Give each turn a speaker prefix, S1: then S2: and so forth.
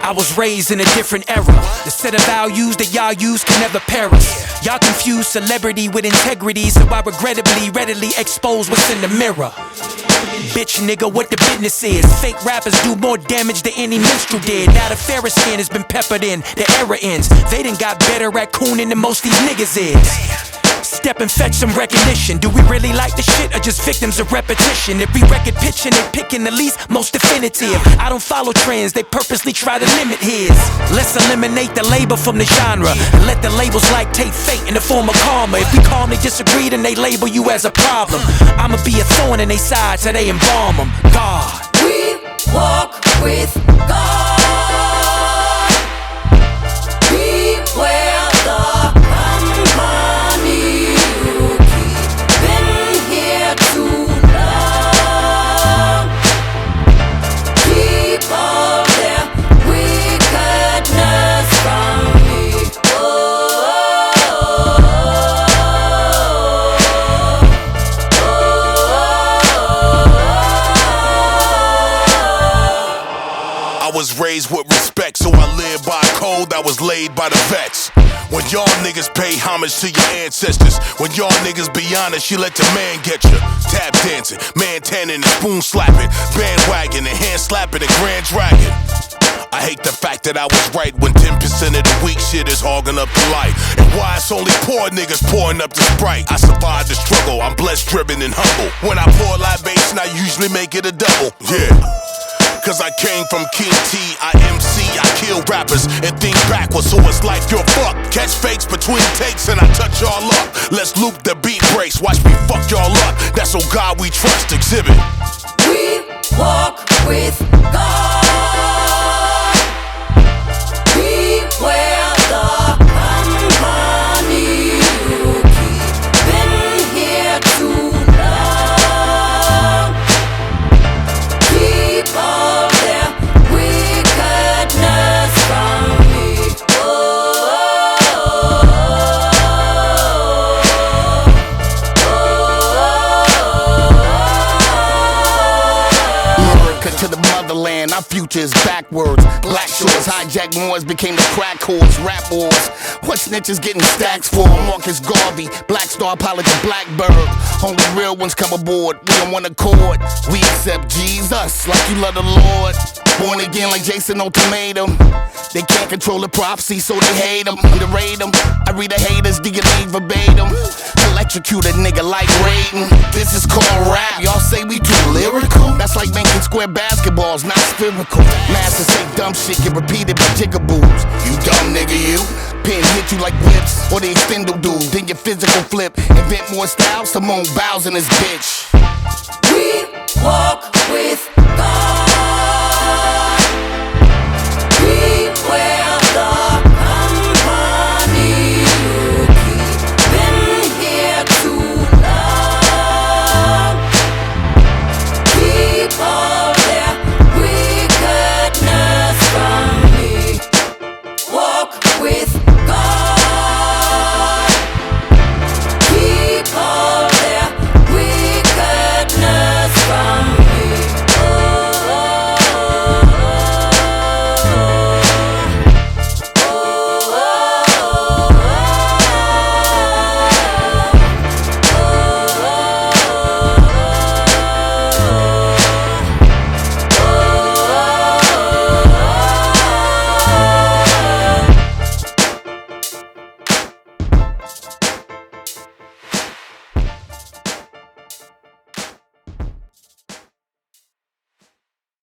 S1: I was raised in a different era. The set of values that y'all use can never perish. Y'all confuse celebrity with integrity, so I regrettably readily expose what's in the mirror. Bitch nigga, what the business is. Fake rappers do more damage than any minstrel did. Now the fairest skin has been peppered in, the era ends. They done got better at cooning than most these niggas is. Step and fetch some recognition. Do we really like the shit or just victims of repetition? If we record pitching, they picking the least, most definitive. I don't follow trends, they purposely try to limit his. Let's eliminate the label from the genre and let the labels like take fate in the form of karma. If we calmly disagree, then they label you as a problem. I'ma be a thorn in their side so they embalm them. God.
S2: We walk with God. Beware the company you keep. Been here too long. Keep all their wickedness from me.
S3: I was raised with respect, so I live by a code that was laid by the vets. When y'all niggas pay homage to your ancestors, when y'all niggas be honest, you let the man get you. Tap dancing, man tanning and spoon slapping, bandwagon and hand slapping and grand dragon. I hate the fact that I was right when 10% of the weak shit is hogging up the light. And why it's only poor niggas pouring up the Sprite. I survived the struggle, I'm blessed, driven, and humble. When I pour libation, I usually make it a double. Yeah. Cause I came from King T, I MC, I kill rappers and think backwards, so it's like you're fucked. Catch fakes between takes and I touch y'all up. Let's loop the beat breaks, watch me fuck y'all up. That's oh God we trust, exhibit.
S2: We walk with God. Beware the company you keep. Been here too long. Keep all their wickedness from me.
S4: America to the motherland, our future is backwards. Black shores, hijack Moors became the crack whores, rap wars. What snitches getting stacks for? Marcus Garvey, Black Star pilot to Blackbird. Only real ones come aboard, we on one accord. We accept Jesus like you love the Lord. Born again like Jason Ultimatum. They can't control the prophecy, so they hate them, underrate them. I read the haters, do you leave verbatim? Electrocute a nigga like Raiden. This is called rap, y'all say we too lyrical? That's like making square basketballs, not spherical. Masters say dumb shit, get repeated by jigaboos. You dumb nigga, you. Pin hit you like whips, or the extendo dude. Then your physical flip, invent more styles, Simone bows in this bitch.
S2: We walk with